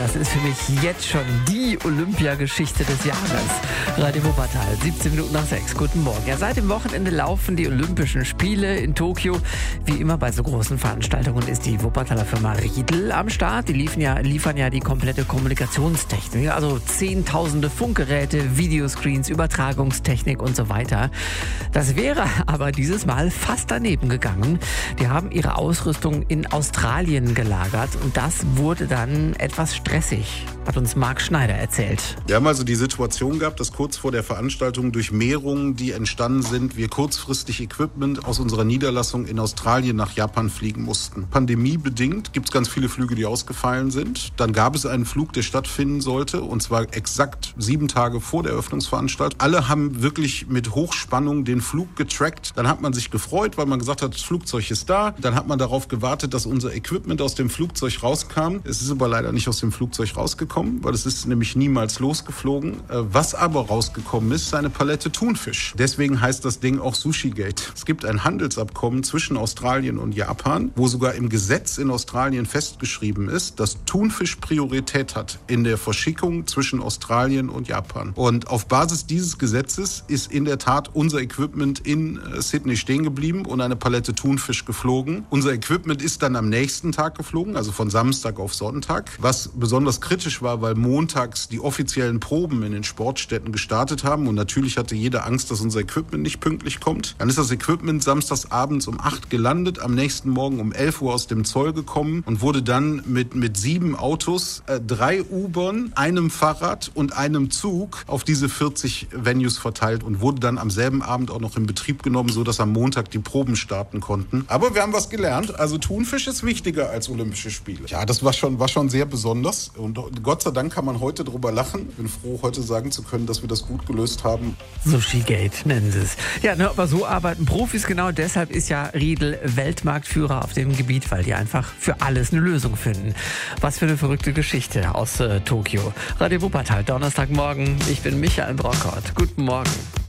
das ist für mich jetzt schon die Olympiageschichte des Jahres. Radio Wuppertal, 17 Minuten nach 6. Guten Morgen. Ja, seit dem Wochenende laufen die Olympischen Spiele in Tokio. Wie immer bei so großen Veranstaltungen ist die Wuppertaler Firma Riedl am Start. Die liefern ja die komplette Kommunikationstechnik. Also zehntausende Funkgeräte, Videoscreens, Übertragungstechnik und so weiter. Das wäre aber dieses Mal fast daneben gegangen. Die haben ihre Ausrüstung in Australien gelagert und das wurde dann etwas stressig, hat uns Marc Schneider erzählt. Wir haben also die Situation gehabt, dass kurz vor der Veranstaltung durch Mehrungen, die entstanden sind, wir kurzfristig Equipment aus unserer Niederlassung in Australien nach Japan fliegen mussten. Pandemiebedingt gibt es ganz viele Flüge, die ausgefallen sind. Dann gab es einen Flug, der stattfinden sollte, und zwar exakt 7 Tage vor der Eröffnungsveranstaltung. Alle haben wirklich mit Hochspannung den Flug getrackt. Dann hat man sich gefreut, weil man gesagt hat, das Flugzeug ist da. Dann hat man darauf gewartet, dass unser Equipment aus dem Flugzeug rauskam. Es ist aber leider nicht aus dem Flugzeug rausgekommen, weil es ist nämlich niemals losgeflogen. Was aber rausgekommen ist eine Palette Thunfisch. Deswegen heißt das Ding auch Sushi Gate. Es gibt ein Handelsabkommen zwischen Australien und Japan, wo sogar im Gesetz in Australien festgeschrieben ist, dass Thunfisch Priorität hat in der Verschickung zwischen Australien und Japan. Und auf Basis dieses Gesetzes ist in der Tat unser Equipment in Sydney stehen geblieben und eine Palette Thunfisch geflogen. Unser Equipment ist dann am nächsten Tag geflogen, also von Samstag auf Sonntag, was besonders kritisch war, weil montags die offiziellen Proben in den Sportstätten gestartet haben und natürlich hatte jeder Angst, dass unser Equipment nicht pünktlich kommt. Dann ist das Equipment samstags abends um 8 gelandet, am nächsten Morgen um 11 Uhr aus dem Zoll gekommen und wurde dann mit 7 Autos, 3 Ubern, einem Fahrrad und einem Zug auf diese 40 Venues verteilt und wurde dann am selben Abend auch noch in Betrieb genommen, sodass am Montag die Proben starten konnten. Aber wir haben was gelernt. Also Thunfisch ist wichtiger als Olympische Spiele. Ja, das war schon sehr besonders. Und Gott sei Dank kann man heute drüber lachen. Ich bin froh, heute sagen zu können, dass wir das gut gelöst haben. Sushi Gate nennen sie es. Ja, aber so arbeiten Profis. Genau deshalb ist ja Riedl Weltmarktführer auf dem Gebiet, weil die einfach für alles eine Lösung finden. Was für eine verrückte Geschichte aus Tokio. Radio Wuppertal, Donnerstagmorgen. Ich bin Michael Brockert. Guten Morgen.